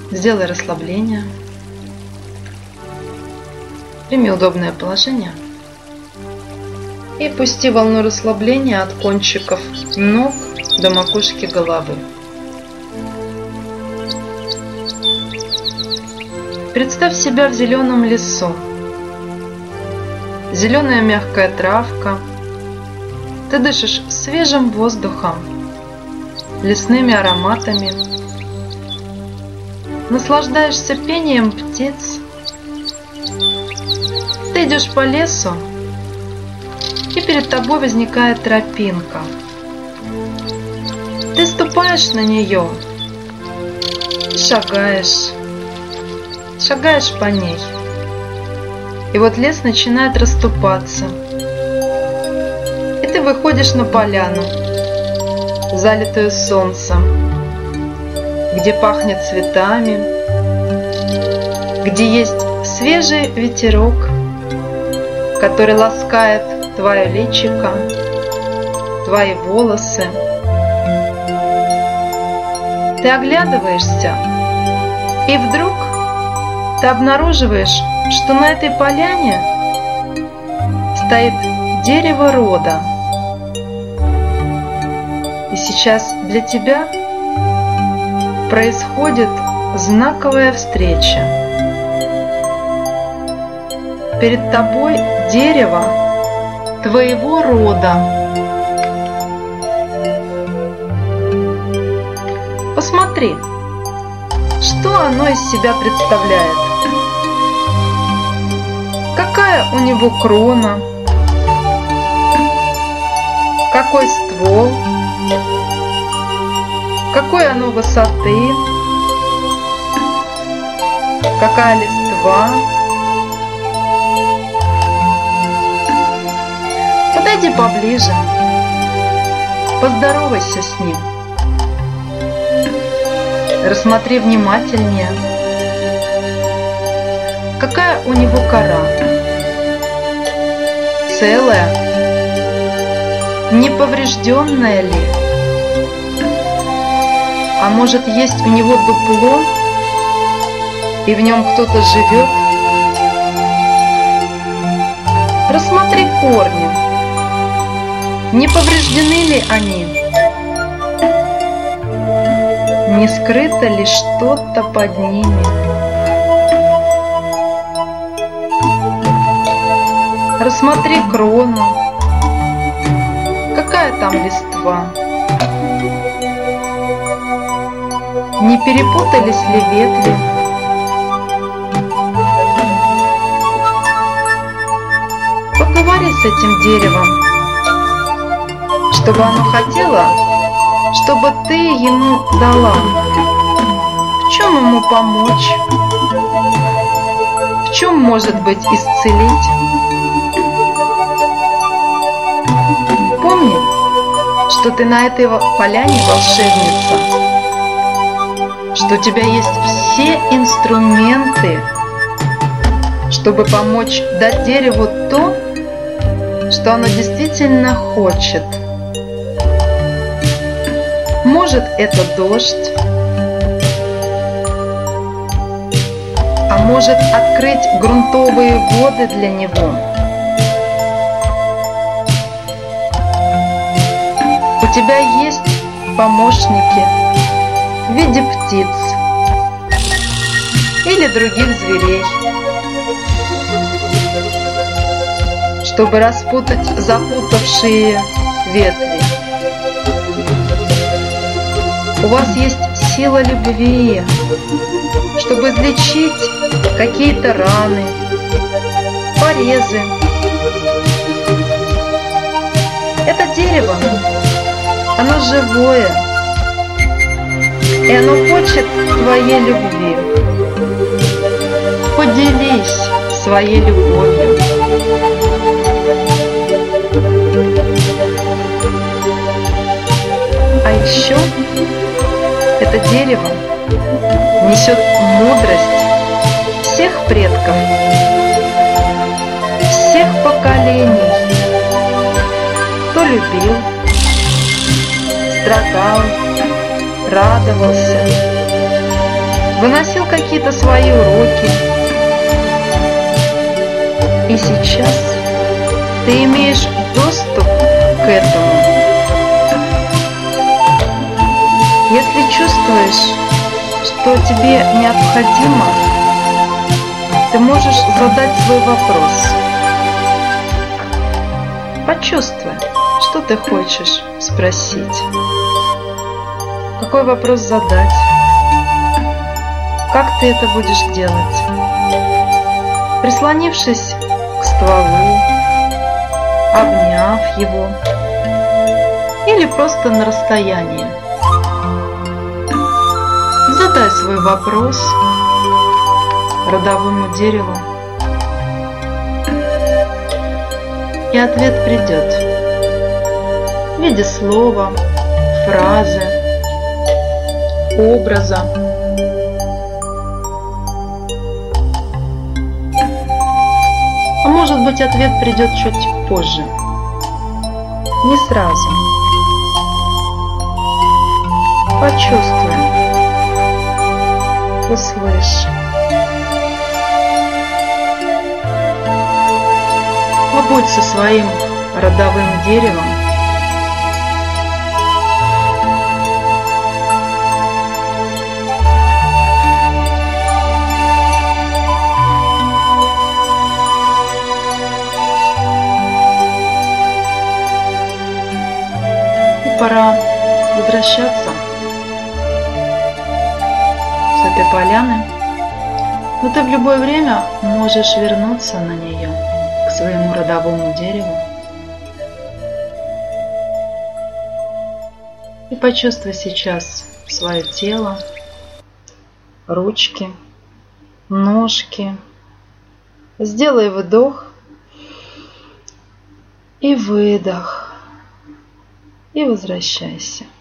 Сделай расслабление. Прими удобное положение. И пусти волну расслабления от кончиков ног до макушки головы. Представь себя в зеленом лесу. Зеленая мягкая травка. Ты дышишь свежим воздухом, лесными ароматами. Наслаждаешься пением птиц. Ты идешь по лесу, и перед тобой возникает тропинка. Ты ступаешь на нее и шагаешь по ней. И вот лес начинает расступаться. И ты выходишь на поляну, залитую солнцем, где пахнет цветами, где есть свежий ветерок, который ласкает твое личико, твои волосы. Ты оглядываешься, и вдруг ты обнаруживаешь, что на этой поляне стоит дерево рода. И сейчас для тебя происходит знаковая встреча. Перед тобой дерево твоего рода. Посмотри, что оно из себя представляет. Какая у него крона, какой ствол, какой оно высоты, какая листва. Подойди поближе, поздоровайся с ним, рассмотри внимательнее, какая у него кора, целая, неповрежденная ли, а может есть у него дупло, и в нем кто-то живет. Рассмотри корни, не повреждены ли они, не скрыто ли что-то под ними. Рассмотри крону, какая там листва, не перепутались ли ветви. Поговори с этим деревом, чтобы оно хотело, чтобы ты ему дала. В чем ему помочь? В чем, может быть, исцелить? Помни, что ты на этой поляне волшебница, что у тебя есть все инструменты, чтобы помочь дать дереву то, что оно действительно хочет. Может, это дождь, а может открыть грунтовые воды для него. У тебя есть помощники в виде птиц или других зверей, чтобы распутать запутавшие ветви. У вас есть сила любви, чтобы излечить какие-то раны, порезы. Это дерево, оно живое, и оно хочет твоей любви. Поделись своей любовью. А еще это дерево несет мудрость всех предков, всех поколений, кто любил, страдал, радовался, выносил какие-то свои уроки. И сейчас ты имеешь доступ к этому. Если чувствуешь, что тебе необходимо, ты можешь задать свой вопрос. Почувствуй, что ты хочешь спросить. Какой вопрос задать? Как ты это будешь делать? Прислонившись к стволу, обняв его, или просто на расстоянии. Задай свой вопрос родовому дереву, и ответ придет в виде слова, фразы, образа. А может быть, ответ придет чуть позже, не сразу. Почувствуй, услышь. Побудь со своим родовым деревом. И пора возвращаться с этой поляны, но ты в любое время можешь вернуться на нее, к своему родовому дереву, и почувствуй сейчас свое тело, ручки, ножки. Сделай вдох и выдох, и возвращайся.